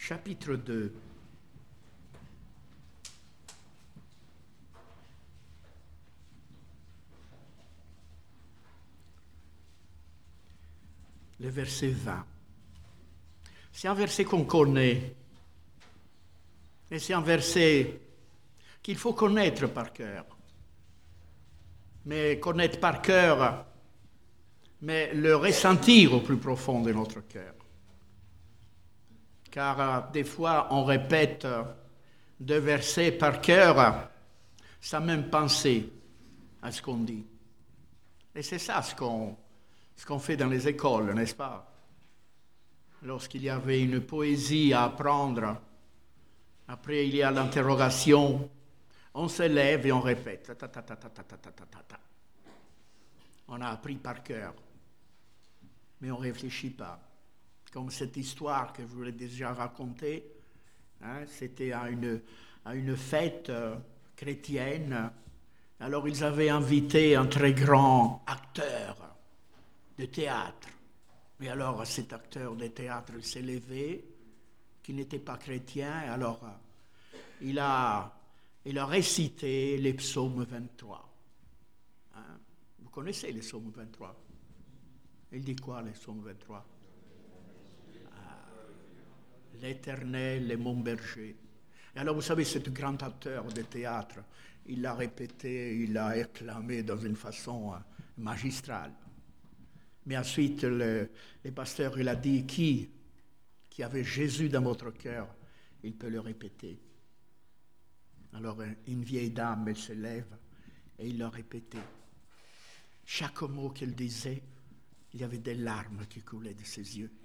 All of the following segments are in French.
chapitre 2. Le verset 20. C'est un verset qu'on connaît. Et c'est un verset qu'il faut connaître par cœur. Mais connaître par cœur, mais le ressentir au plus profond de notre cœur. Car des fois, on répète deux versets par cœur sans même penser à ce qu'on dit. Et c'est ça ce qu'on fait dans les écoles, n'est-ce pas? Lorsqu'il y avait une poésie à apprendre, après il y a l'interrogation, on se lève et on répète. On a appris par cœur, mais on ne réfléchit pas. Comme cette histoire que je vous l'ai déjà racontée, c'était à une fête chrétienne. Alors ils avaient invité un très grand acteur de théâtre. Et alors cet acteur de théâtre s'est levé, qui n'était pas chrétien, et alors il a récité les psaumes 23. Vous connaissez les psaumes 23? Il dit quoi, les psaumes 23? L'Éternel est mon berger. Et alors, vous savez, ce grand acteur de théâtre, il l'a répété, il l'a acclamé dans une façon magistrale. Mais ensuite, le pasteur, il a dit, qui avait Jésus dans votre cœur, il peut le répéter. Alors, une vieille dame, elle se lève et il l'a répété. Chaque mot qu'elle disait, il y avait des larmes qui coulaient de ses yeux.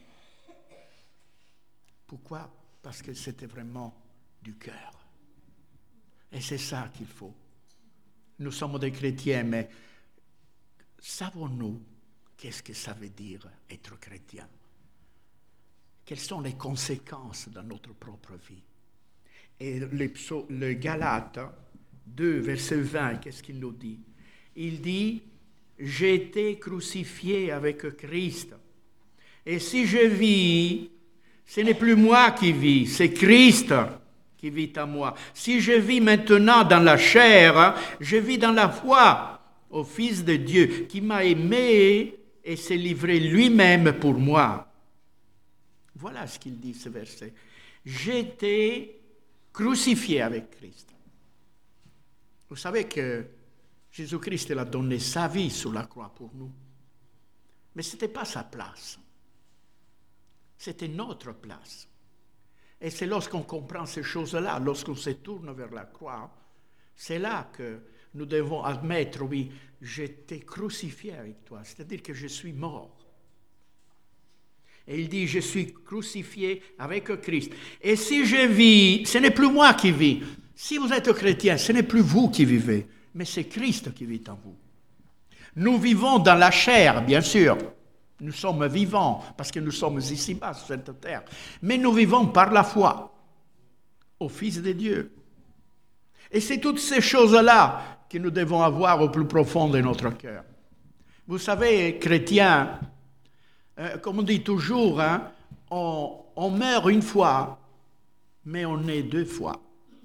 Pourquoi? Parce que c'était vraiment du cœur. Et c'est ça qu'il faut. Nous sommes des chrétiens, mais savons-nous qu'est-ce que ça veut dire être chrétien? Quelles sont les conséquences dans notre propre vie? Et le Galates 2, verset 20, qu'est-ce qu'il nous dit? Il dit, j'ai été crucifié avec Christ. Et si je vis, ce n'est plus moi qui vis, c'est Christ qui vit en moi. Si je vis maintenant dans la chair, je vis dans la foi au Fils de Dieu qui m'a aimé et s'est livré lui-même pour moi. Voilà ce qu'il dit, ce verset. J'ai été crucifié avec Christ. Vous savez que Jésus-Christ a donné sa vie sur la croix pour nous. Mais ce n'était pas sa place. C'était notre place. Et c'est lorsqu'on comprend ces choses-là, lorsqu'on se tourne vers la croix, c'est là que nous devons admettre, oui, j'étais crucifié avec toi, c'est-à-dire que je suis mort. Et il dit, je suis crucifié avec Christ. Et si je vis, ce n'est plus moi qui vis. Si vous êtes chrétien, ce n'est plus vous qui vivez, mais c'est Christ qui vit en vous. Nous vivons dans la chair, bien sûr. Nous sommes vivants parce que nous sommes ici-bas sur cette terre. Mais nous vivons par la foi au Fils de Dieu. Et c'est toutes ces choses-là que nous devons avoir au plus profond de notre cœur. Vous savez, chrétiens, comme on dit toujours, on meurt une fois, mais on naît deux fois.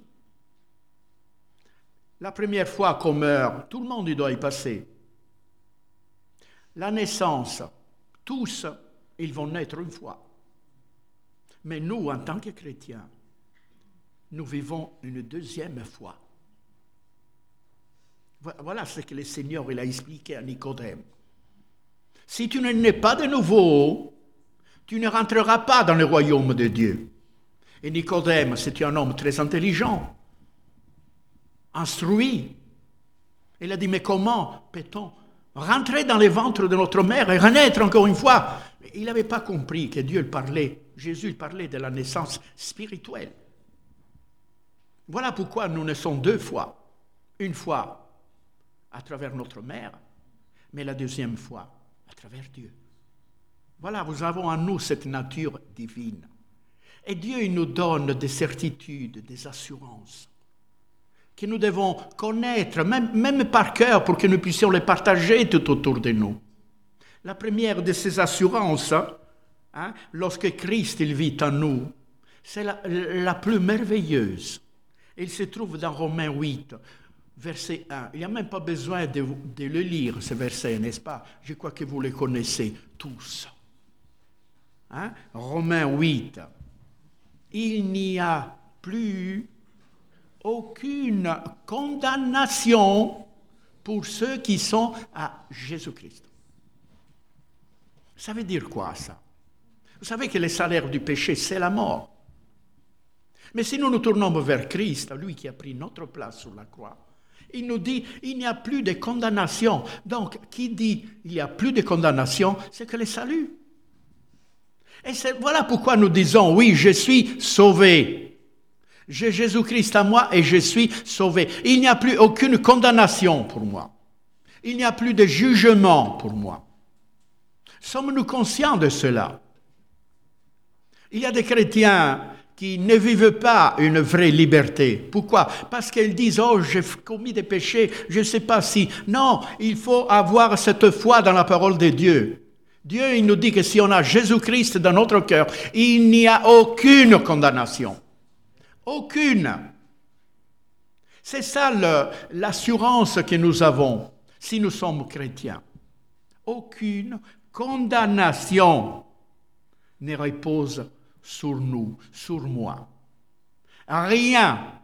La première fois qu'on meurt, tout le monde doit y passer. La naissance, tous, ils vont naître une fois. Mais nous, en tant que chrétiens, nous vivons une deuxième fois. Voilà ce que le Seigneur il a expliqué à Nicodème. Si tu ne nais pas de nouveau, tu ne rentreras pas dans le royaume de Dieu. Et Nicodème, c'était un homme très intelligent, instruit. Il a dit, mais comment peut-on rentrer dans les ventres de notre mère et renaître encore une fois? Il n'avait pas compris que Dieu parlait, Jésus parlait de la naissance spirituelle. Voilà pourquoi nous naissons deux fois. Une fois à travers notre mère, mais la deuxième fois à travers Dieu. Voilà, nous avons en nous cette nature divine. Et Dieu il nous donne des certitudes, des assurances que nous devons connaître, même par cœur, pour que nous puissions les partager tout autour de nous. La première de ces assurances, lorsque Christ il vit en nous, C'est la plus merveilleuse. Il se trouve dans Romains 8, verset 1. Il n'y a même pas besoin de le lire, ce verset, n'est-ce pas? Je crois que vous les connaissez tous. Hein? Romains 8. Il n'y a plus aucune condamnation pour ceux qui sont à Jésus-Christ. Ça veut dire quoi, ça? Vous savez que le salaire du péché, c'est la mort. Mais si nous nous tournons vers Christ, lui qui a pris notre place sur la croix, il nous dit, il n'y a plus de condamnation. Donc, qui dit, il n'y a plus de condamnation, c'est que le salut. Et voilà pourquoi nous disons, oui, je suis sauvé. J'ai Jésus-Christ à moi et je suis sauvé. Il n'y a plus aucune condamnation pour moi. Il n'y a plus de jugement pour moi. Sommes-nous conscients de cela? Il y a des chrétiens qui ne vivent pas une vraie liberté. Pourquoi? Parce qu'ils disent, oh, j'ai commis des péchés, je ne sais pas si... Non, il faut avoir cette foi dans la parole de Dieu. Dieu, il nous dit que si on a Jésus-Christ dans notre cœur, il n'y a aucune condamnation. Aucune. C'est ça l'assurance que nous avons si nous sommes chrétiens. Aucune condamnation ne repose sur nous, sur moi. Rien.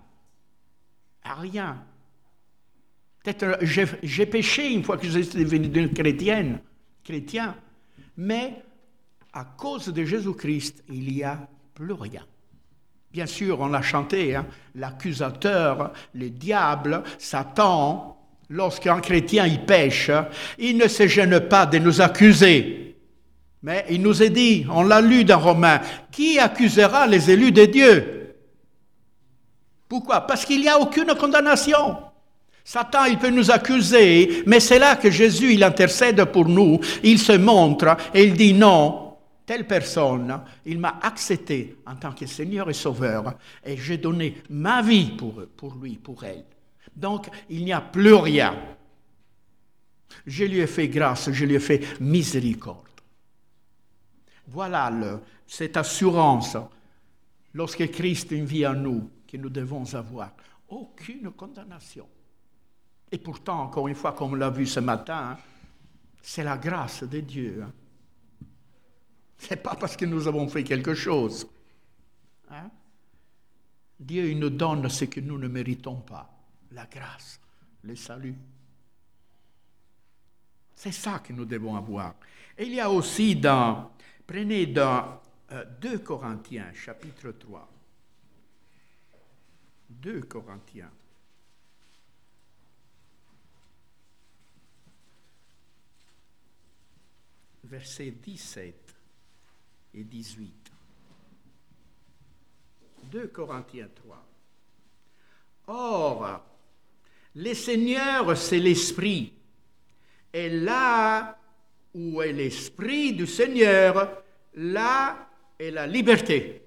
Rien. Peut-être j'ai péché une fois que je suis devenu chrétien, mais à cause de Jésus-Christ, il n'y a plus rien. Bien sûr, on l'a chanté, hein, l'accusateur, le diable, Satan, lorsqu'un chrétien y pêche, il ne se gêne pas de nous accuser. Mais il nous est dit, on l'a lu dans Romains, qui accusera les élus de Dieu? Pourquoi? Parce qu'il n'y a aucune condamnation. Satan, il peut nous accuser, mais c'est là que Jésus, il intercède pour nous, il se montre et il dit non, telle personne, il m'a accepté en tant que Seigneur et Sauveur et j'ai donné ma vie pour lui, pour elle. Donc, il n'y a plus rien. Je lui ai fait grâce, je lui ai fait miséricorde. Voilà cette assurance, lorsque Christ vit en nous, que nous devons avoir. Aucune condamnation. Et pourtant, encore une fois, comme on l'a vu ce matin, c'est la grâce de Dieu. Ce n'est pas parce que nous avons fait quelque chose. Hein? Dieu, il nous donne ce que nous ne méritons pas. La grâce, le salut. C'est ça que nous devons avoir. Et il y a aussi prenez dans 2 Corinthiens, chapitre 3. 2 Corinthiens. Versets 17 et 18. 2 Corinthiens 3. Or, le Seigneur, c'est l'Esprit. Et là où est l'Esprit du Seigneur, là est la liberté.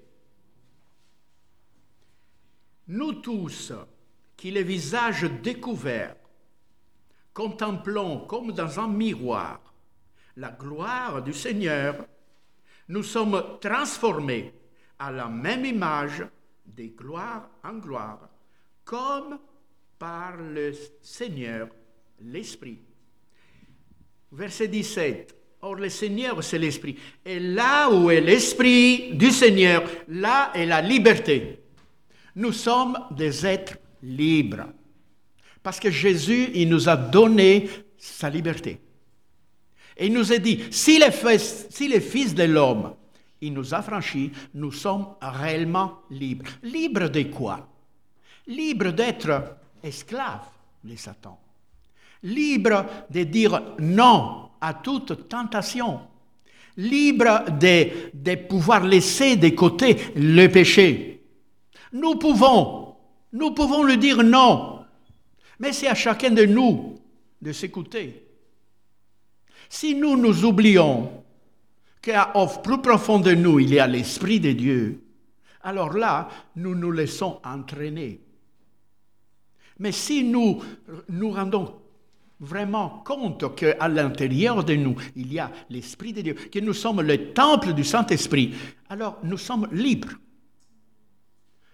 Nous tous, qui les visages découverts, contemplons comme dans un miroir la gloire du Seigneur, nous sommes transformés à la même image de gloire en gloire, comme par le Seigneur, l'Esprit. Verset 17. Or, le Seigneur, c'est l'Esprit. Et là où est l'Esprit du Seigneur, là est la liberté. Nous sommes des êtres libres. Parce que Jésus, il nous a donné sa liberté. Et il nous a dit, si le Fils de l'homme, il nous a franchis, nous sommes réellement libres. Libres de quoi? Libres d'être esclaves de Satan. Libres de dire non à toute tentation. Libres de pouvoir laisser de côté le péché. Nous pouvons lui dire non. Mais c'est à chacun de nous de s'écouter. Si nous oublions qu'au plus profond de nous, il y a l'Esprit de Dieu, alors là, nous nous laissons entraîner. Mais si nous nous rendons vraiment compte qu'à l'intérieur de nous, il y a l'Esprit de Dieu, que nous sommes le temple du Saint-Esprit, alors nous sommes libres.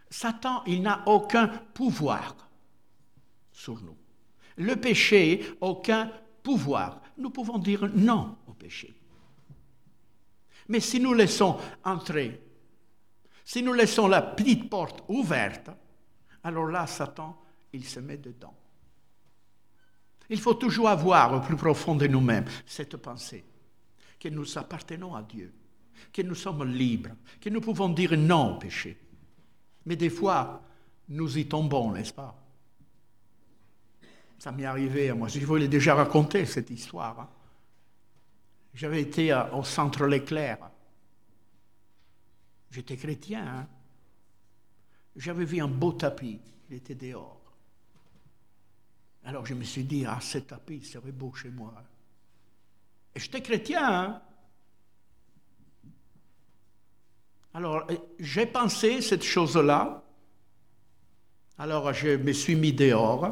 Satan, il n'a aucun pouvoir sur nous. Le péché, aucun pouvoir. Nous pouvons dire non au péché. Mais si nous laissons entrer, si nous laissons la petite porte ouverte, alors là, Satan, il se met dedans. Il faut toujours avoir au plus profond de nous-mêmes cette pensée que nous appartenons à Dieu, que nous sommes libres, que nous pouvons dire non au péché. Mais des fois, nous y tombons, n'est-ce pas? Ça m'est arrivé à moi. Je vous l'ai déjà raconté, cette histoire. Hein. J'avais été au centre Leclerc. J'étais chrétien. Hein. J'avais vu un beau tapis. Il était dehors. Alors je me suis dit, ce tapis serait beau chez moi. Et j'étais chrétien. Hein. Alors j'ai pensé cette chose-là. Alors je me suis mis dehors.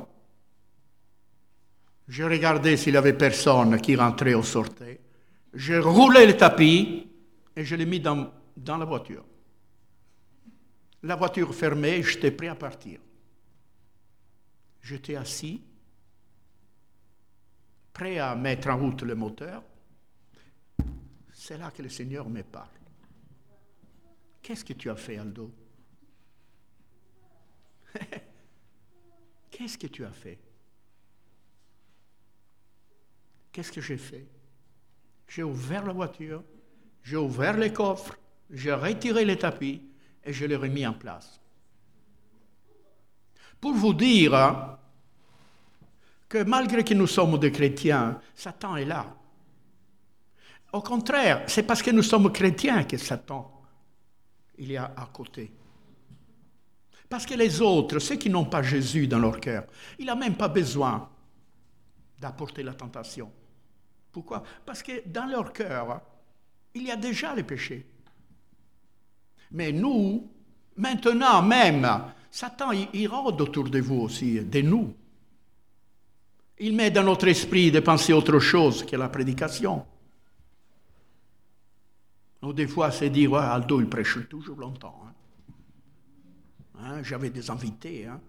Je regardais s'il y avait personne qui rentrait ou sortait. Je roulais le tapis et je l'ai mis dans la voiture. La voiture fermée, j'étais prêt à partir. J'étais assis, prêt à mettre en route le moteur. C'est là que le Seigneur me parle. Qu'est-ce que tu as fait, Aldo? Qu'est-ce que tu as fait? Qu'est-ce que j'ai fait? J'ai ouvert la voiture, j'ai ouvert les coffres, j'ai retiré les tapis et je les remis en place. Pour vous dire que malgré que nous sommes des chrétiens, Satan est là. Au contraire, c'est parce que nous sommes chrétiens que Satan, il est à côté. Parce que les autres, ceux qui n'ont pas Jésus dans leur cœur, il n'a même pas besoin d'apporter la tentation. Pourquoi? Parce que dans leur cœur, il y a déjà le péché. Mais nous, maintenant même, Satan, il rôde autour de vous aussi, de nous. Il met dans notre esprit de penser autre chose que la prédication. Ou des fois, c'est dire, Aldo, il prêche toujours longtemps. Hein, j'avais des invités. Hein.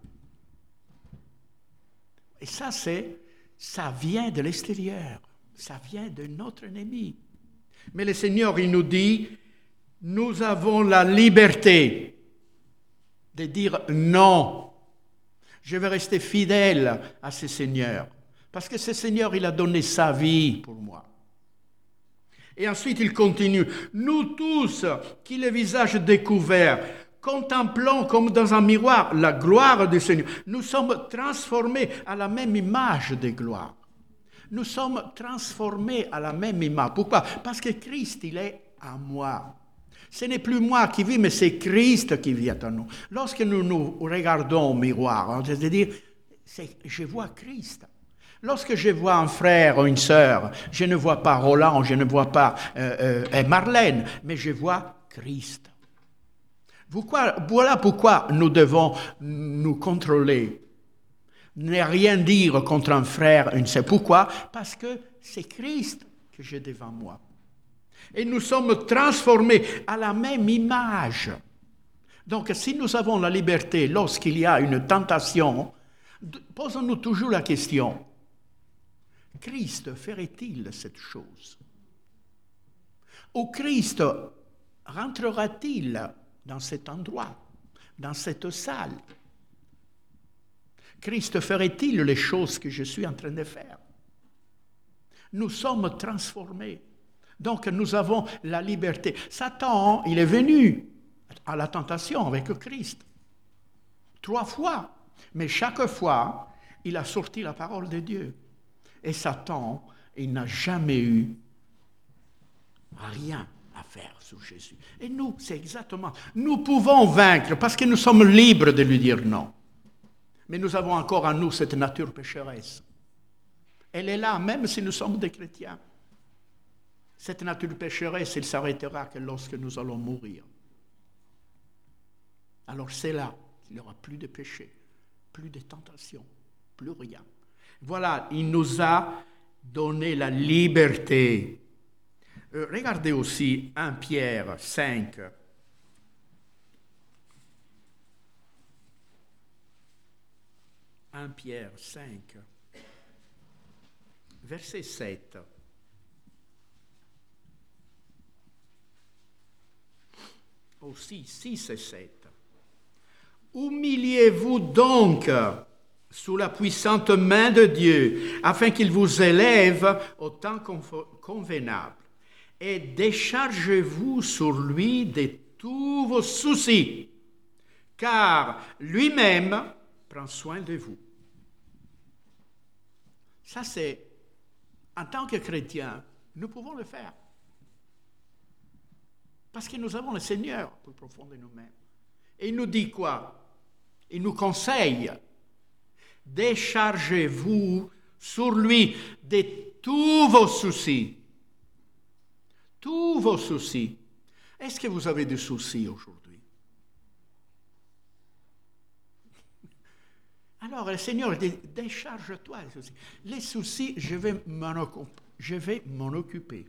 Et ça vient de l'extérieur. Ça vient de notre ennemi. Mais le Seigneur, il nous dit, nous avons la liberté de dire non. Je vais rester fidèle à ce Seigneur. Parce que ce Seigneur, il a donné sa vie pour moi. Et ensuite, il continue. Nous tous, qui le visage découvert, contemplons comme dans un miroir la gloire du Seigneur. Nous sommes transformés à la même image de gloire. Nous sommes transformés à la même image. Pourquoi? Parce que Christ, il est à moi. Ce n'est plus moi qui vis, mais c'est Christ qui vit à nous. Lorsque nous nous regardons au miroir, c'est-à-dire, je vois Christ. Lorsque je vois un frère ou une sœur, je ne vois pas Roland, je ne vois pas Marlène, mais je vois Christ. Voilà pourquoi nous devons nous contrôler. Ne rien dire contre un frère, une sœur. Pourquoi? Parce que c'est Christ que j'ai devant moi. Et nous sommes transformés à la même image. Donc, si nous avons la liberté, lorsqu'il y a une tentation, posons-nous toujours la question, Christ ferait-il cette chose? Ou Christ rentrera-t-il dans cet endroit, dans cette salle? Christ ferait-il les choses que je suis en train de faire? Nous sommes transformés. Donc nous avons la liberté. Satan, il est venu à la tentation avec Christ. 3 fois. Mais chaque fois, il a sorti la parole de Dieu. Et Satan, il n'a jamais eu rien à faire sur Jésus. Et nous, c'est exactement. Nous pouvons vaincre parce que nous sommes libres de lui dire non. Mais nous avons encore en nous cette nature pécheresse. Elle est là, même si nous sommes des chrétiens. Cette nature pécheresse, elle s'arrêtera que lorsque nous allons mourir. Alors c'est là qu'il n'y aura plus de péché, plus de tentation, plus rien. Voilà, il nous a donné la liberté. Regardez aussi 1 Pierre 5. 1 Pierre 5, verset 7. Aussi, 6 et 7. Humiliez-vous donc sous la puissante main de Dieu, afin qu'il vous élève au temps convenable. Et déchargez-vous sur lui de tous vos soucis, car lui-même prend soin de vous. Ça, c'est, en tant que chrétiens, nous pouvons le faire. Parce que nous avons le Seigneur plus profond de nous-mêmes. Et il nous dit quoi? Il nous conseille. Déchargez-vous sur lui de tous vos soucis. Tous vos soucis. Est-ce que vous avez des soucis aujourd'hui? Alors le Seigneur dit, décharge-toi les soucis. Les soucis, je vais m'en occuper.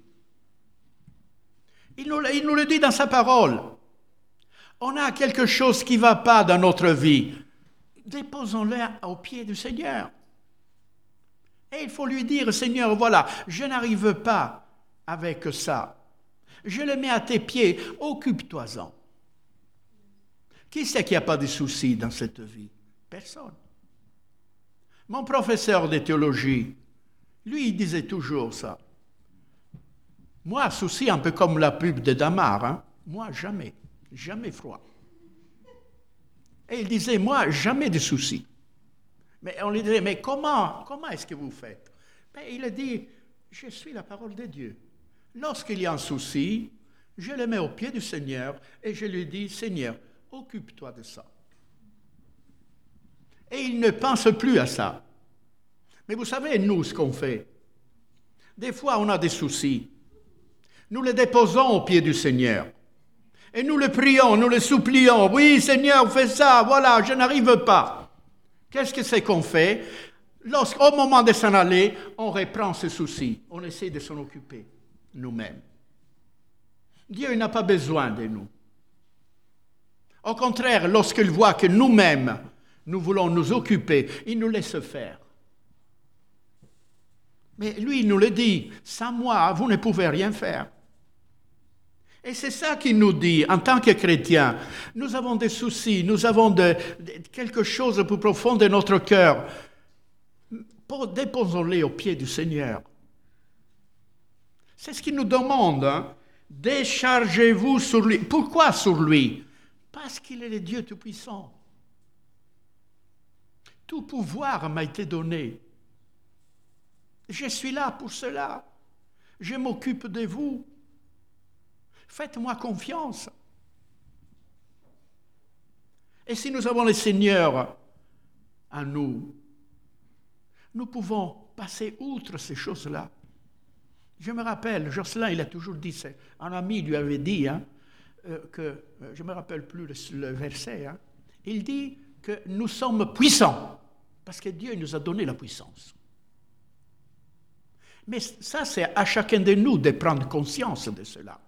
Il nous le dit dans sa parole. On a quelque chose qui ne va pas dans notre vie. Déposons-le aux pieds du Seigneur. Et il faut lui dire, Seigneur, voilà, je n'arrive pas avec ça. Je le mets à tes pieds, occupe-toi-en. Qui c'est qui n'a pas de soucis dans cette vie? Personne. Mon professeur de théologie, lui, il disait toujours ça. Moi, souci, un peu comme la pub de Damar, hein? Moi, jamais froid. Et il disait, moi, jamais de soucis. Mais on lui disait, mais comment est-ce que vous faites? Ben, il a dit, je suis la parole de Dieu. Lorsqu'il y a un souci, je le mets au pied du Seigneur et je lui dis, Seigneur, occupe-toi de ça. Et il ne pense plus à ça. Mais vous savez, nous, ce qu'on fait, des fois, on a des soucis. Nous les déposons au pied du Seigneur. Et nous le prions, nous le supplions. Oui, Seigneur, fais ça, voilà, je n'arrive pas. Qu'est-ce que c'est qu'on fait? Au moment de s'en aller, on reprend ce souci. On essaie de s'en occuper nous-mêmes. Dieu n'a pas besoin de nous. Au contraire, lorsqu'il voit que nous-mêmes, nous voulons nous occuper, il nous laisse faire. Mais lui, il nous le dit, sans moi, vous ne pouvez rien faire. Et c'est ça qu'il nous dit, en tant que chrétiens. Nous avons des soucis, nous avons quelque chose de plus profond de notre cœur. Déposons-les au pied du Seigneur. C'est ce qu'il nous demande. Hein? Déchargez-vous sur lui. Pourquoi sur lui? Parce qu'il est le Dieu Tout-Puissant. Tout pouvoir m'a été donné. Je suis là pour cela. Je m'occupe de vous. Faites-moi confiance. Et si nous avons le Seigneur en nous, nous pouvons passer outre ces choses-là. Je me rappelle, Jocelyn, il a toujours dit, un ami lui avait dit, je ne me rappelle plus le verset, il dit que nous sommes puissants, parce que Dieu nous a donné la puissance. Mais ça, c'est à chacun de nous de prendre conscience de cela.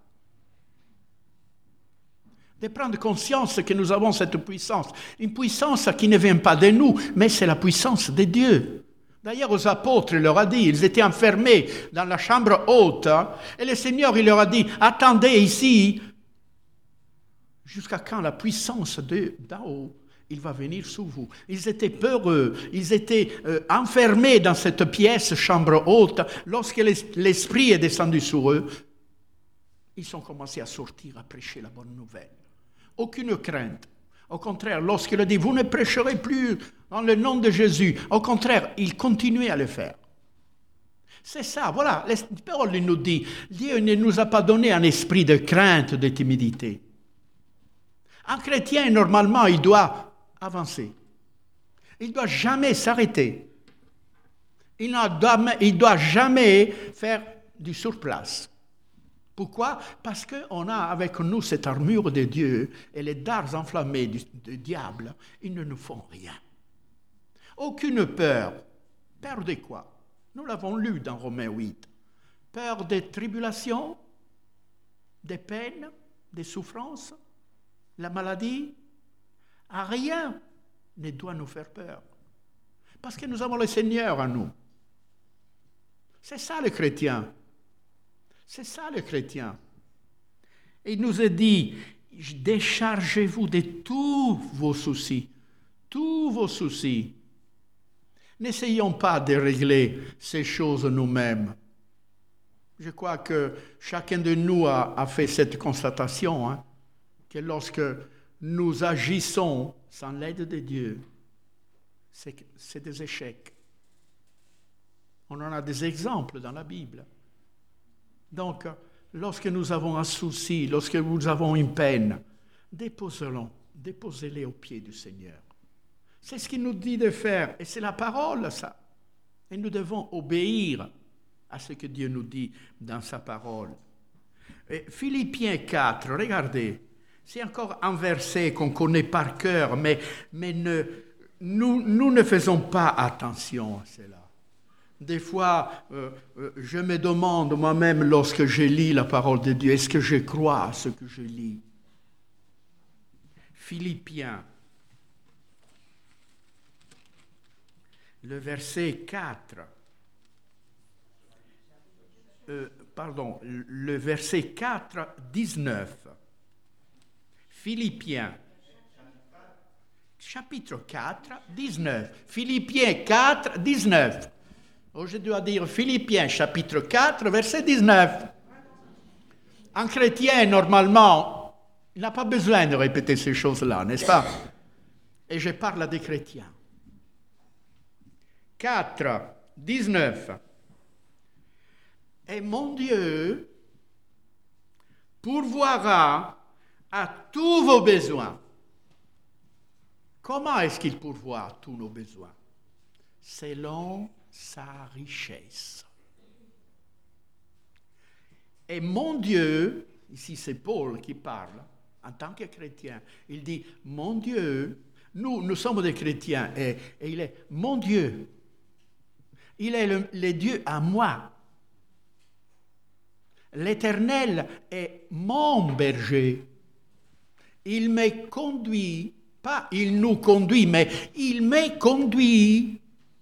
De prendre conscience que nous avons cette puissance. Une puissance qui ne vient pas de nous, mais c'est la puissance de Dieu. D'ailleurs, aux apôtres, il leur a dit, ils étaient enfermés dans la chambre haute, et le Seigneur, il leur a dit, attendez ici, jusqu'à quand la puissance d'en haut, il va venir sur vous. Ils étaient peureux, ils étaient enfermés dans cette pièce, chambre haute. Lorsque l'Esprit est descendu sur eux, ils ont commencé à sortir, à prêcher la bonne nouvelle. Aucune crainte. Au contraire, lorsqu'il a dit, vous ne prêcherez plus dans le nom de Jésus. Au contraire, il continuait à le faire. C'est ça, voilà, la parole nous dit, Dieu ne nous a pas donné un esprit de crainte, de timidité. Un chrétien, normalement, il doit avancer. Il ne doit jamais s'arrêter. Il ne doit jamais faire du surplace. Pourquoi? Parce qu'on a avec nous cette armure de Dieu et les dards enflammés du diable, ils ne nous font rien. Aucune peur. Peur de quoi? Nous l'avons lu dans Romains 8. Peur des tribulations, des peines, des souffrances, la maladie. Rien ne doit nous faire peur. Parce que nous avons le Seigneur en nous. C'est ça le chrétien. C'est ça le chrétien. Et il nous est dit, déchargez-vous de tous vos soucis. Tous vos soucis. N'essayons pas de régler ces choses nous-mêmes. Je crois que chacun de nous a fait cette constatation, hein, que lorsque nous agissons sans l'aide de Dieu, c'est des échecs. On en a des exemples dans la Bible. Donc, lorsque nous avons un souci, lorsque nous avons une peine, déposez-les aux pieds du Seigneur. C'est ce qu'il nous dit de faire, et c'est la parole, ça. Et nous devons obéir à ce que Dieu nous dit dans sa parole. Et Philippiens 4, regardez, c'est encore un verset qu'on connaît par cœur, mais nous ne faisons pas attention à cela. Des fois, je me demande moi-même lorsque je lis la parole de Dieu, est-ce que je crois à ce que je lis? Philippiens, le verset 4. Le verset 4, 19. Philippiens, chapitre 4, 19. Philippiens 4, 19. Oh, je dois dire Philippiens, chapitre 4, verset 19. Un chrétien, normalement, il n'a pas besoin de répéter ces choses-là, n'est-ce pas? Et je parle à des chrétiens. 4, 19. Et mon Dieu pourvoira à tous vos besoins. Comment est-ce qu'il pourvoit à tous nos besoins? Selon sa richesse. Et mon Dieu, ici c'est Paul qui parle, en tant que chrétien, il dit, mon Dieu, nous sommes des chrétiens, et il est mon Dieu. Il est le Dieu à moi. L'Éternel est mon berger. Il me conduit, pas il nous conduit, mais il me conduit.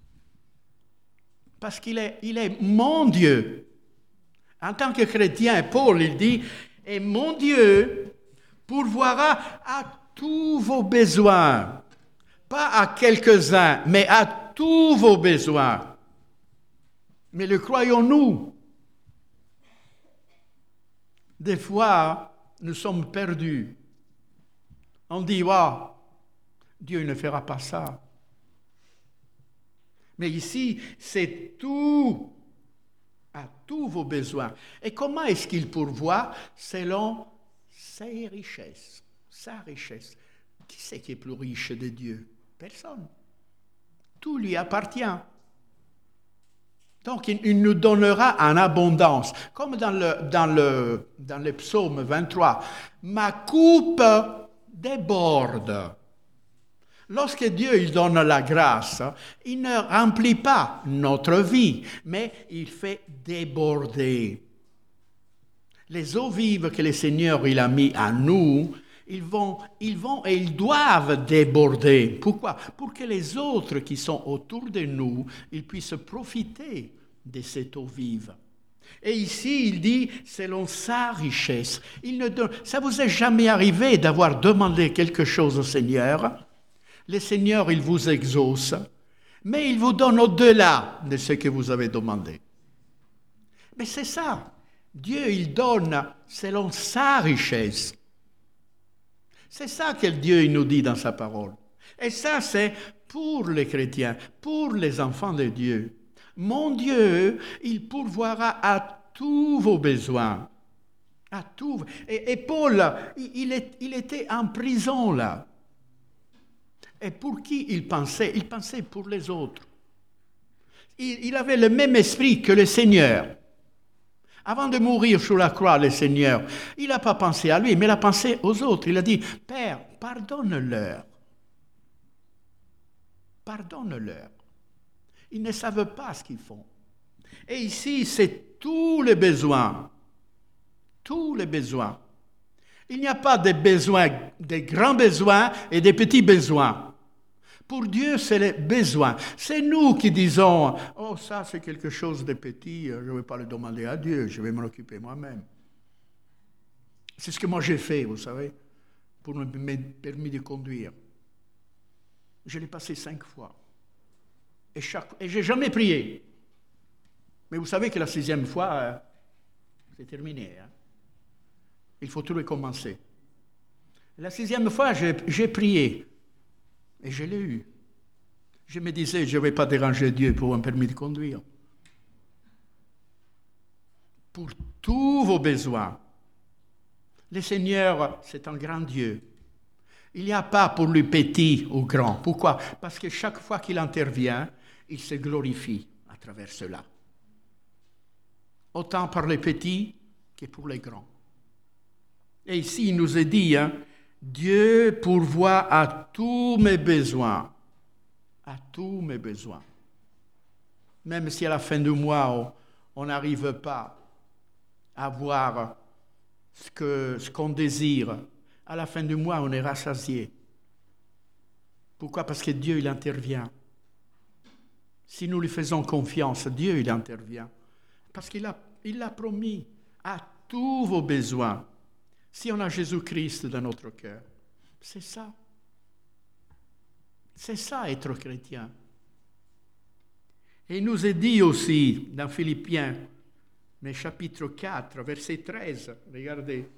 Parce qu'il est mon Dieu. En tant que chrétien, Paul, il dit, et mon Dieu pourvoira à tous vos besoins. Pas à quelques-uns, mais à tous vos besoins. Mais le croyons-nous? Des fois, nous sommes perdus. On dit, wow, Dieu ne fera pas ça. Mais ici, c'est tout, à tous vos besoins. Et comment est-ce qu'il pourvoit? Selon ses richesses, sa richesse. Qui c'est qui est plus riche de Dieu? Personne. Tout lui appartient. Donc, il nous donnera en abondance. Comme dans le psaume 23. Ma coupe déborde. Lorsque Dieu il donne la grâce, il ne remplit pas notre vie, mais il fait déborder. Les eaux vives que le Seigneur il a mis à nous, ils vont et ils doivent déborder. Pourquoi? Pour que les autres qui sont autour de nous, ils puissent profiter de cette eau vive. Et ici, il dit, selon sa richesse. Ça vous est jamais arrivé d'avoir demandé quelque chose au Seigneur? Le Seigneur, il vous exauce, mais il vous donne au-delà de ce que vous avez demandé. Mais c'est ça. Dieu, il donne selon sa richesse. C'est ça que Dieu il nous dit dans sa parole. Et ça, c'est pour les chrétiens, pour les enfants de Dieu. Mon Dieu, il pourvoira à tous vos besoins. À tous. Et Paul, il était en prison là. Et pour qui il pensait? Il pensait pour les autres. Il avait le même esprit que le Seigneur. Avant de mourir sur la croix, le Seigneur, il n'a pas pensé à lui, mais il a pensé aux autres. Il a dit, Père, pardonne-leur. Pardonne-leur. Ils ne savent pas ce qu'ils font. Et ici, c'est tous les besoins. Tous les besoins. Il n'y a pas de besoins, des grands besoins et des petits besoins. Pour Dieu, c'est les besoins. C'est nous qui disons, oh, ça c'est quelque chose de petit, je ne vais pas le demander à Dieu, je vais m'en occuper moi-même. C'est ce que moi j'ai fait, vous savez, pour me permis de conduire. Je l'ai passé 5 fois. Et je n'ai jamais prié. Mais vous savez que la 6e fois, c'est terminé. Hein? Il faut tout recommencer. La 6e fois, j'ai prié. Et je l'ai eu. Je me disais, je ne vais pas déranger Dieu pour un permis de conduire. Pour tous vos besoins. Le Seigneur, c'est un grand Dieu. Il n'y a pas pour lui petit ou grand. Pourquoi? Parce que chaque fois qu'il intervient, il se glorifie à travers cela. Autant par les petits que pour les grands. Et ici, il nous est dit, hein, Dieu pourvoit à tous mes besoins. À tous mes besoins. Même si à la fin du mois, on n'arrive pas à avoir ce qu'on désire, à la fin du mois, on est rassasié. Pourquoi? Parce que Dieu, il intervient. Si nous lui faisons confiance, Dieu, il intervient. Parce qu'il l'a promis à tous vos besoins. Si on a Jésus-Christ dans notre cœur, c'est ça. C'est ça, être chrétien. Et il nous est dit aussi, dans Philippiens, mais chapitre 4, verset 13, regardez.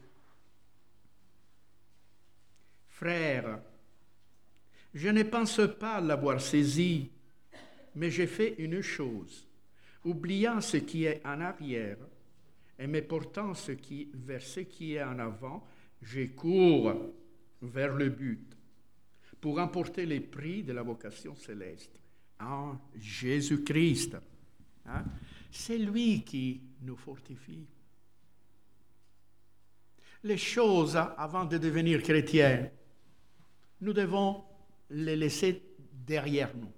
Frères, je ne pense pas l'avoir saisi, mais j'ai fait une chose, oubliant ce qui est en arrière, et me portant vers ce qui est en avant, je cours vers le but pour remporter les prix de la vocation céleste en Jésus-Christ. Hein? C'est lui qui nous fortifie. Les choses, avant de devenir chrétiens, nous devons les laisser derrière nous.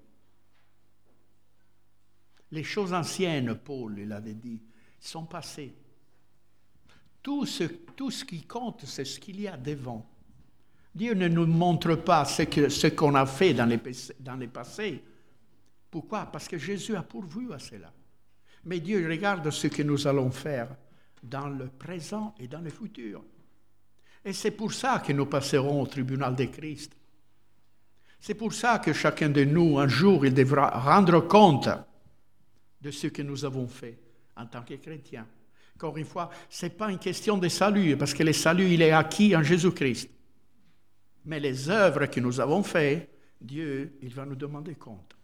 Les choses anciennes, Paul l'avait dit, sont passées. Tout ce qui compte, c'est ce qu'il y a devant. Dieu ne nous montre pas ce qu'on a fait dans les passés. Pourquoi? Parce que Jésus a pourvu à cela. Mais Dieu regarde ce que nous allons faire dans le présent et dans le futur. Et c'est pour ça que nous passerons au tribunal de Christ. C'est pour ça que chacun de nous, un jour, il devra rendre compte de ce que nous avons fait en tant que chrétiens. Encore une fois, ce n'est pas une question de salut, parce que le salut, il est acquis en Jésus-Christ. Mais les œuvres que nous avons faites, Dieu, il va nous demander compte.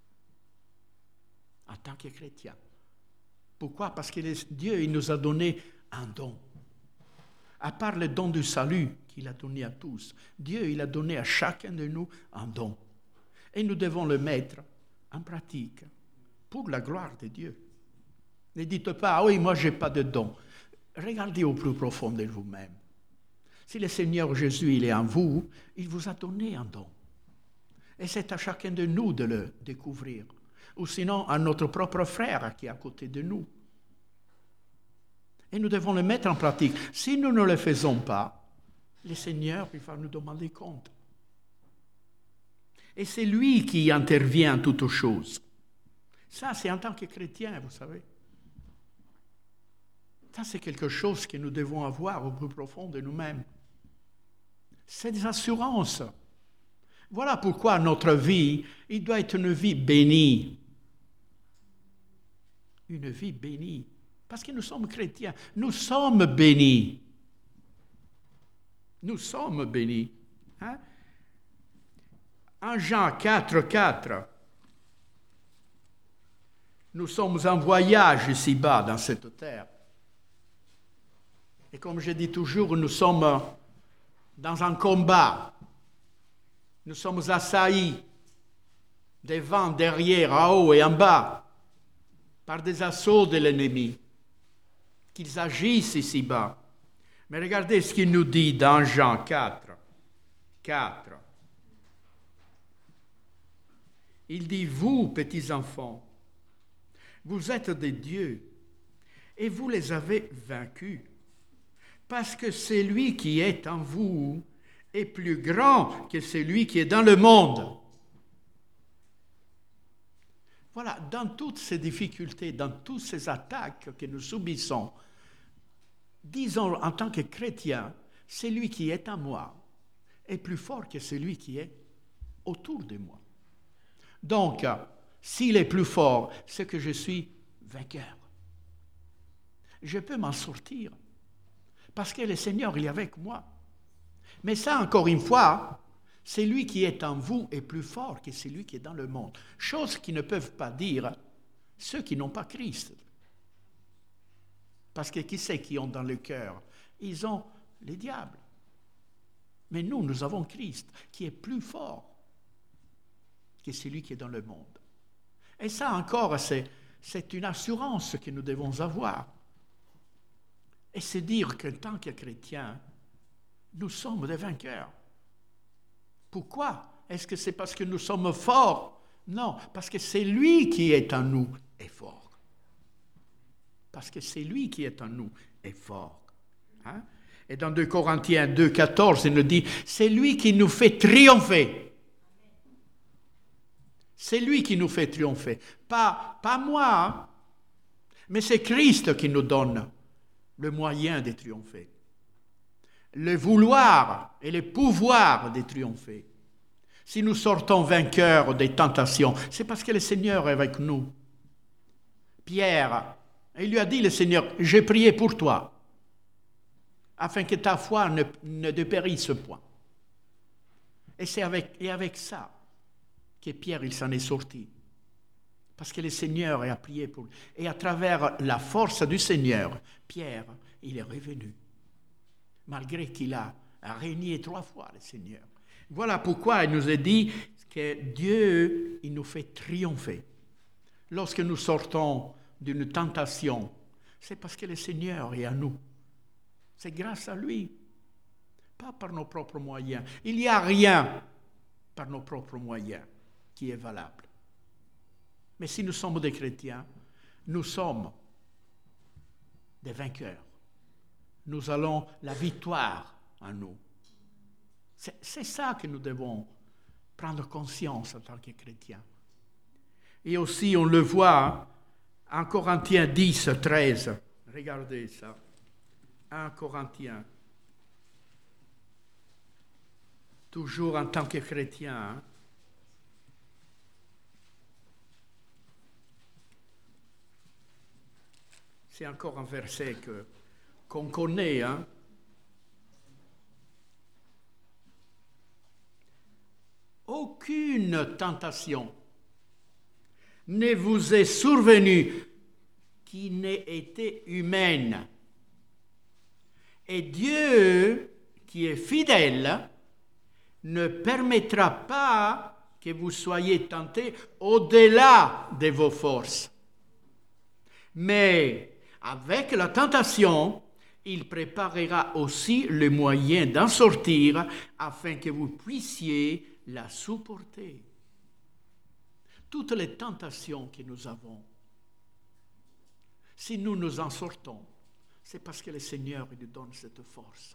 En tant que chrétiens. Pourquoi? Parce que Dieu, il nous a donné un don. À part le don du salut qu'il a donné à tous, Dieu, il a donné à chacun de nous un don. Et nous devons le mettre en pratique pour la gloire de Dieu. Ne dites pas, ah oui, moi, je n'ai pas de don. Regardez au plus profond de vous-même. Si le Seigneur Jésus, il est en vous, il vous a donné un don. Et c'est à chacun de nous de le découvrir. Ou sinon à notre propre frère qui est à côté de nous. Et nous devons le mettre en pratique. Si nous ne le faisons pas, le Seigneur, il va nous demander compte. Et c'est lui qui intervient en toutes choses. Ça, c'est en tant que chrétien, vous savez. Ça, c'est quelque chose que nous devons avoir au plus profond de nous-mêmes. C'est des assurances. Voilà pourquoi notre vie, il doit être une vie bénie. Une vie bénie. Parce que nous sommes chrétiens. Nous sommes bénis. Nous sommes bénis. Hein? En Jean 4, 4, nous sommes en voyage ici-bas dans cette terre. Et comme je dis toujours, nous sommes dans un combat. Nous sommes assaillis devant, derrière, en haut et en bas par des assauts de l'ennemi, qu'ils agissent ici-bas. Mais regardez ce qu'il nous dit dans Jean 4. Il dit, vous, petits enfants, vous êtes des dieux et vous les avez vaincus, parce que celui qui est en vous est plus grand que celui qui est dans le monde. Voilà, dans toutes ces difficultés, dans toutes ces attaques que nous subissons, disons en tant que chrétien, celui qui est en moi est plus fort que celui qui est autour de moi. Donc, s'il est plus fort, c'est que je suis vainqueur. Je peux m'en sortir parce que le Seigneur est avec moi. Mais ça, encore une fois, celui qui est en vous est plus fort que celui qui est dans le monde. Chose qu'ils ne peuvent pas dire ceux qui n'ont pas Christ. Parce que qui c'est qui ont dans le cœur? Ils ont les diables. Mais nous avons Christ qui est plus fort que celui qui est dans le monde. Et ça encore, c'est une assurance que nous devons avoir. Et c'est dire qu'en tant que chrétiens, nous sommes des vainqueurs. Pourquoi? Est-ce que c'est parce que nous sommes forts? Non, parce que c'est lui qui est en nous est fort. Parce que c'est lui qui est en nous est fort. Hein? Et dans 2 Corinthiens 2,14, il nous dit, c'est lui qui nous fait triompher. C'est lui qui nous fait triompher. Pas moi, hein? Mais c'est Christ qui nous donne le moyen de triompher. Le vouloir et le pouvoir de triompher. Si nous sortons vainqueurs des tentations, c'est parce que le Seigneur est avec nous. Pierre, il lui a dit, le Seigneur, j'ai prié pour toi, afin que ta foi ne dépérisse point. Et c'est avec ça que Pierre, il s'en est sorti. Parce que le Seigneur a prié pour lui. Et à travers la force du Seigneur, Pierre, il est revenu. Malgré qu'il a régné 3 fois, le Seigneur. Voilà pourquoi il nous a dit que Dieu, il nous fait triompher. Lorsque nous sortons d'une tentation, c'est parce que le Seigneur est à nous. C'est grâce à lui, pas par nos propres moyens. Il n'y a rien par nos propres moyens qui est valable. Mais si nous sommes des chrétiens, nous sommes des vainqueurs. Nous allons la victoire en nous. C'est ça que nous devons prendre conscience en tant que chrétiens. Et aussi, on le voit en Corinthiens 10, 13. Regardez ça. 1 Corinthiens. Toujours en tant que chrétien. Hein? C'est encore un verset qu'on connaît. Hein? Aucune tentation ne vous est survenue qui n'ait été humaine. Et Dieu, qui est fidèle, ne permettra pas que vous soyez tentés au-delà de vos forces. Mais avec la tentation, il préparera aussi le moyen d'en sortir afin que vous puissiez la supporter. Toutes les tentations que nous avons, si nous nous en sortons, c'est parce que le Seigneur nous donne cette force.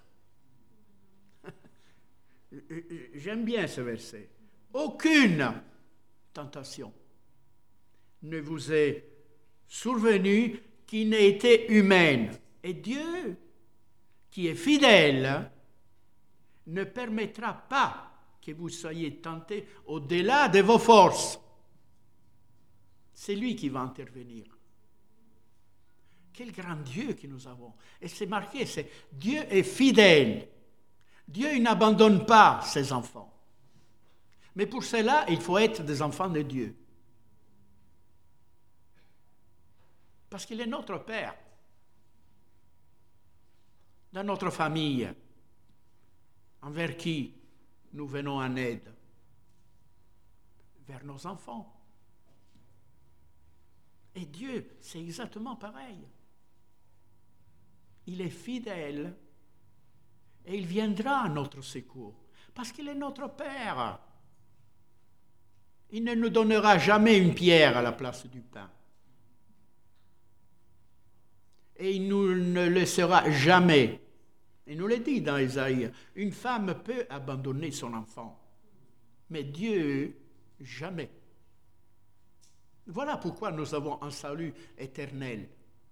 J'aime bien ce verset. Aucune tentation ne vous est survenue qui n'ait été humaine. Et Dieu, qui est fidèle, ne permettra pas que vous soyez tentés au-delà de vos forces. C'est lui qui va intervenir. Quel grand Dieu que nous avons. Et c'est marqué, Dieu est fidèle. Dieu il n'abandonne pas ses enfants. Mais pour cela, il faut être des enfants de Dieu. Parce qu'il est notre Père. Dans notre famille, envers qui nous venons en aide? Vers nos enfants. Et Dieu, c'est exactement pareil. Il est fidèle et il viendra à notre secours parce qu'il est notre Père. Il ne nous donnera jamais une pierre à la place du pain. Et il nous ne laissera jamais. Il nous le dit dans Isaïe, une femme peut abandonner son enfant, mais Dieu, jamais. Voilà pourquoi nous avons un salut éternel.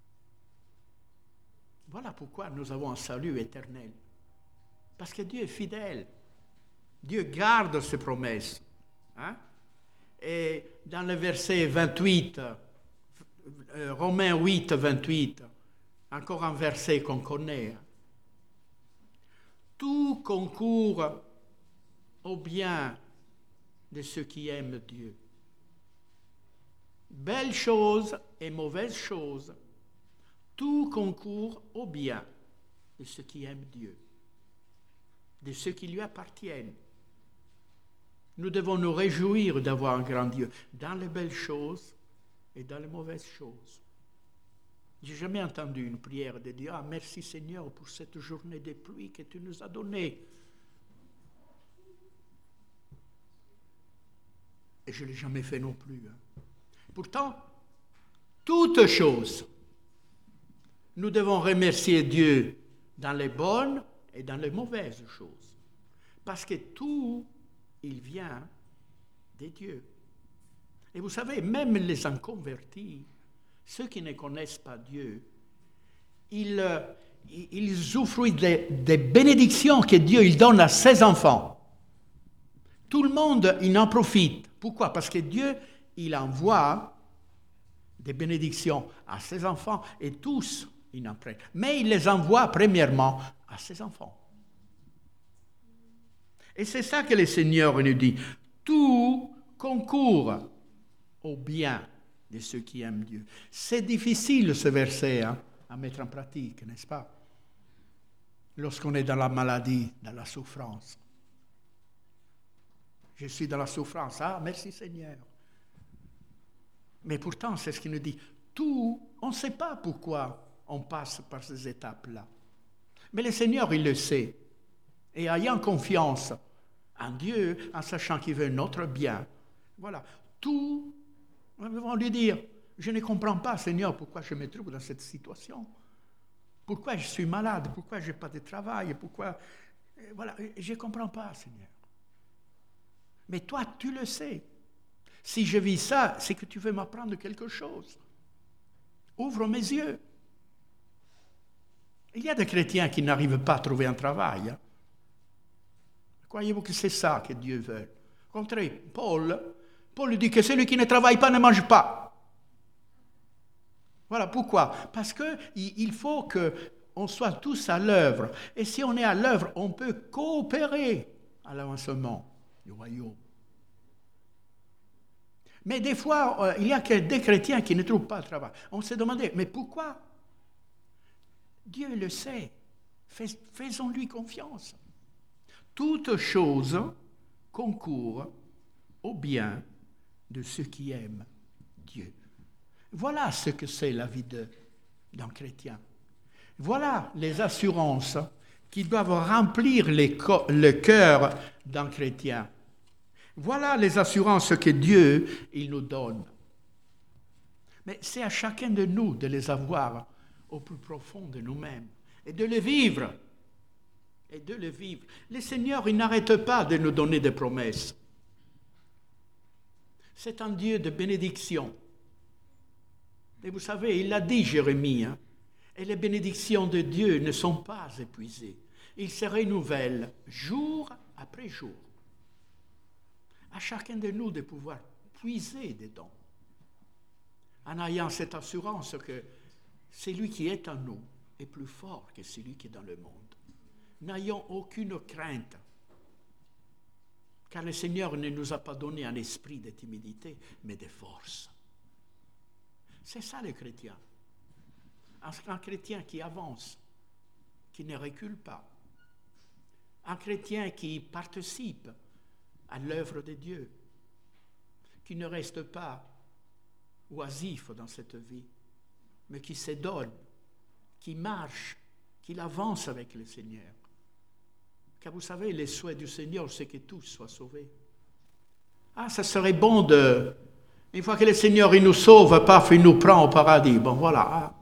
Voilà pourquoi nous avons un salut éternel. Parce que Dieu est fidèle. Dieu garde ses promesses. Hein? Et dans le verset 28, Romains 8, 28, encore un verset qu'on connaît. Tout concourt au bien de ceux qui aiment Dieu. Belles choses et mauvaises choses, tout concourt au bien de ceux qui aiment Dieu, de ceux qui lui appartiennent. Nous devons nous réjouir d'avoir un grand Dieu dans les belles choses et dans les mauvaises choses. Je n'ai jamais entendu une prière de dire « Ah, merci Seigneur pour cette journée de pluie que tu nous as donnée. » Et je ne l'ai jamais fait non plus. Pourtant, toutes choses, nous devons remercier Dieu dans les bonnes et dans les mauvaises choses. Parce que tout, il vient de Dieu. Et vous savez, même les inconvertis, ceux qui ne connaissent pas Dieu, ils jouissent des bénédictions que Dieu il donne à ses enfants. Tout le monde, il en profite. Pourquoi? Parce que Dieu, il envoie des bénédictions à ses enfants et tous, ils en prennent. Mais il les envoie premièrement à ses enfants. Et c'est ça que le Seigneur nous dit. Tout concourt au bien de ceux qui aiment Dieu. C'est difficile ce verset à mettre en pratique, n'est-ce pas? Lorsqu'on est dans la maladie, dans la souffrance. Je suis dans la souffrance. Ah, merci Seigneur. Mais pourtant, c'est ce qu'il nous dit. Tout, on ne sait pas pourquoi on passe par ces étapes-là. Mais le Seigneur, il le sait. Et ayant confiance en Dieu, en sachant qu'il veut notre bien, voilà, tout, nous devons lui dire, je ne comprends pas, Seigneur, pourquoi je me trouve dans cette situation. Pourquoi je suis malade, pourquoi je n'ai pas de travail, pourquoi... Voilà, je ne comprends pas, Seigneur. Mais toi, tu le sais. Si je vis ça, c'est que tu veux m'apprendre quelque chose. Ouvre mes yeux. Il y a des chrétiens qui n'arrivent pas à trouver un travail. Hein. Croyez-vous que c'est ça que Dieu veut? Au contraire, Paul dit que celui qui ne travaille pas ne mange pas. Voilà pourquoi. Parce qu'il faut qu'on soit tous à l'œuvre. Et si on est à l'œuvre, on peut coopérer à l'avancement du royaume. Mais des fois, il y a des chrétiens qui ne trouvent pas de travail. On s'est demandé, mais pourquoi? Dieu le sait. Faisons-lui confiance. Toute chose concourt au bien de ceux qui aiment Dieu. Voilà ce que c'est la vie d'un chrétien. Voilà les assurances qui doivent remplir le cœur d'un chrétien. Voilà les assurances que Dieu il nous donne. Mais c'est à chacun de nous de les avoir au plus profond de nous-mêmes et de les vivre. Et de le vivre. Le Seigneur, il n'arrête pas de nous donner des promesses. C'est un Dieu de bénédiction. Et vous savez, il l'a dit Jérémie, hein, et les bénédictions de Dieu ne sont pas épuisées. Ils se renouvellent jour après jour. À chacun de nous de pouvoir puiser dedans, en ayant cette assurance que celui qui est en nous est plus fort que celui qui est dans le monde. N'ayons aucune crainte, car le Seigneur ne nous a pas donné un esprit de timidité, mais de force. C'est ça le chrétien. Un chrétien qui avance, qui ne recule pas. Un chrétien qui participe à l'œuvre de Dieu, qui ne reste pas oisif dans cette vie, mais qui se donne, qui marche, qui avance avec le Seigneur. Car vous savez, le souhait du Seigneur, c'est que tous soient sauvés. Ah, ça serait bon une fois que le Seigneur il nous sauve, paf, il nous prend au paradis. Bon, voilà. Ah.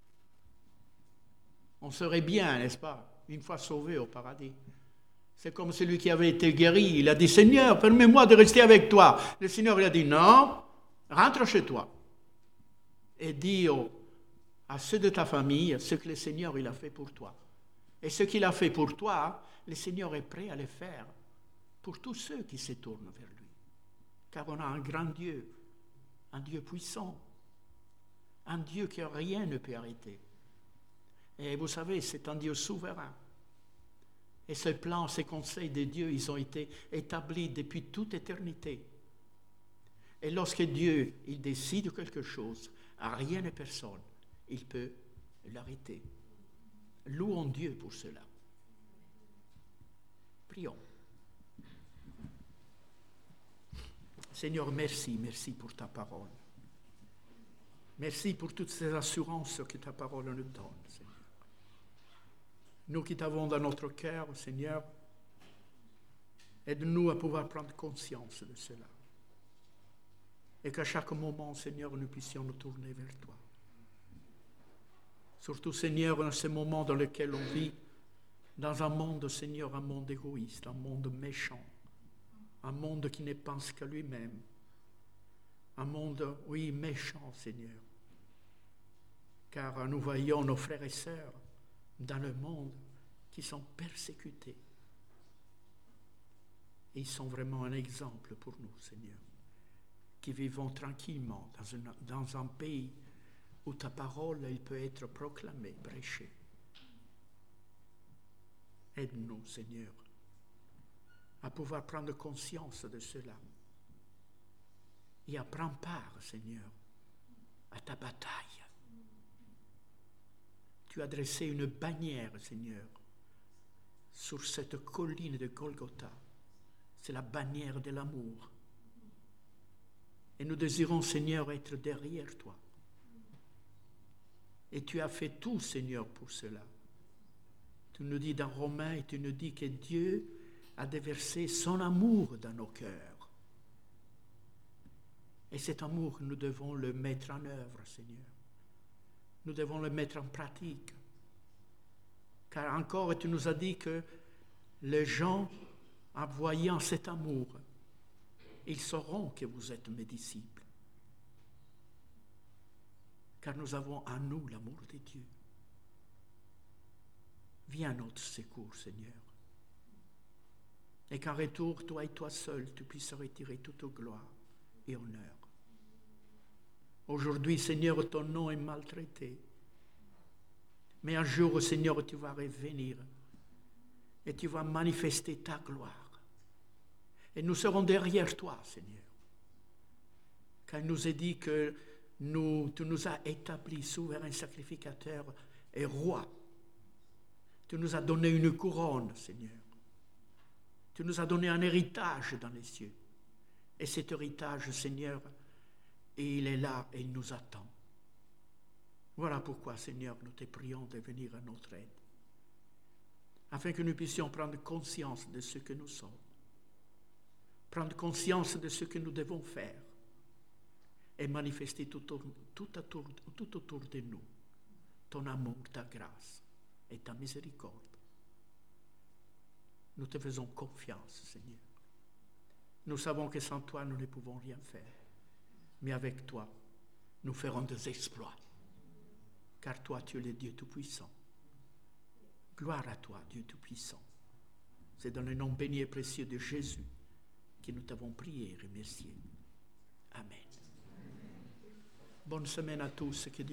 On serait bien, n'est-ce pas, une fois sauvé au paradis. C'est comme celui qui avait été guéri. Il a dit, Seigneur, permets-moi de rester avec toi. Le Seigneur il a dit, non, Rentre chez toi et dis à ceux de ta famille ce que le Seigneur il a fait pour toi. Et ce qu'il a fait pour toi, le Seigneur est prêt à le faire pour tous ceux qui se tournent vers lui. Car on a un grand Dieu, un Dieu puissant, un Dieu que rien ne peut arrêter. Et vous savez, c'est un Dieu souverain. Et ce plan, ces conseils de Dieu, ils ont été établis depuis toute éternité. Et lorsque Dieu, il décide quelque chose, à rien et personne, il peut l'arrêter. Louons Dieu pour cela. Prions. Seigneur, merci pour ta parole. Merci pour toutes ces assurances que ta parole nous donne, Seigneur. Nous qui t'avons dans notre cœur, Seigneur, aide-nous à pouvoir prendre conscience de cela. Et qu'à chaque moment, Seigneur, nous puissions nous tourner vers toi. Surtout, Seigneur, dans ces moments dans lesquels on vit, dans un monde, Seigneur, un monde égoïste, un monde méchant, un monde qui ne pense qu'à lui-même, un monde, oui, méchant, Seigneur. Car nous voyons nos frères et sœurs dans le monde qui sont persécutés. Et ils sont vraiment un exemple pour nous, Seigneur, qui vivons tranquillement dans un pays où ta parole elle peut être proclamée, prêchée. Aide-nous, Seigneur, à pouvoir prendre conscience de cela et à prendre part, Seigneur, à ta bataille. Tu as dressé une bannière, Seigneur, sur cette colline de Golgotha. C'est la bannière de l'amour. Et nous désirons, Seigneur, être derrière toi. Et tu as fait tout, Seigneur, pour cela. Tu nous dis dans Romains, et tu nous dis que Dieu a déversé son amour dans nos cœurs. Et cet amour, nous devons le mettre en œuvre, Seigneur. Nous devons le mettre en pratique. Car encore, tu nous as dit que les gens, en voyant cet amour, ils sauront que vous êtes mes disciples. Car nous avons en nous l'amour de Dieu. Viens à notre secours, Seigneur. Et qu'en retour, toi et toi seul, tu puisses retirer toute gloire et honneur. Aujourd'hui, Seigneur, ton nom est maltraité. Mais un jour, Seigneur, tu vas revenir et tu vas manifester ta gloire. Et nous serons derrière toi, Seigneur. Car il nous est dit que tu nous as établis souverain sacrificateur et roi. Tu nous as donné une couronne, Seigneur. Tu nous as donné un héritage dans les cieux. Et cet héritage, Seigneur, il est là et il nous attend. Voilà pourquoi, Seigneur, nous te prions de venir à notre aide, afin que nous puissions prendre conscience de ce que nous sommes, prendre conscience de ce que nous devons faire et manifester tout autour de nous ton amour, ta grâce et ta miséricorde. Nous te faisons confiance, Seigneur. Nous savons que sans toi, nous ne pouvons rien faire. Mais avec toi, nous ferons des exploits. Car toi, tu es le Dieu Tout-Puissant. Gloire à toi, Dieu Tout-Puissant. C'est dans le nom béni et précieux de Jésus que nous t'avons prié et remercié. Amen. Bonne semaine à tous. Que Dieu